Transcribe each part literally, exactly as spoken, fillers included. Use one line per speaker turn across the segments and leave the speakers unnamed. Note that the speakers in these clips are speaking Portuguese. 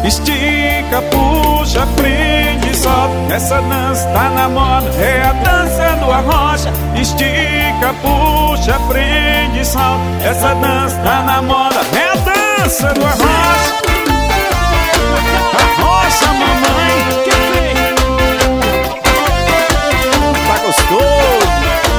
Estica, puxa, prende, solta. Essa dança tá na moda, é a dança do arrocha. Estica, puxa, prende, solta. Essa dança tá na moda, é a dança do arrocha. Arrocha, mamãe, tá gostoso.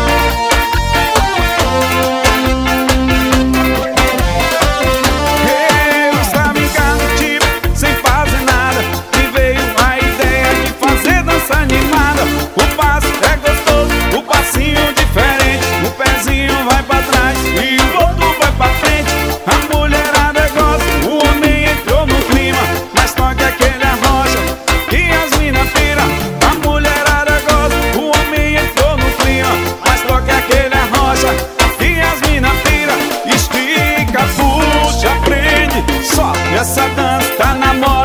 O passo é gostoso, o passinho diferente. O pezinho vai pra trás e o outro vai pra frente. A mulherada gosta, o homem entrou no clima. Mas toca aquele arrocha e as mina pira. A mulherada gosta, o homem entrou no clima. Mas toca aquele arrocha e as mina pira. Estica, puxa, prende, sobe. Essa dança tá na moda.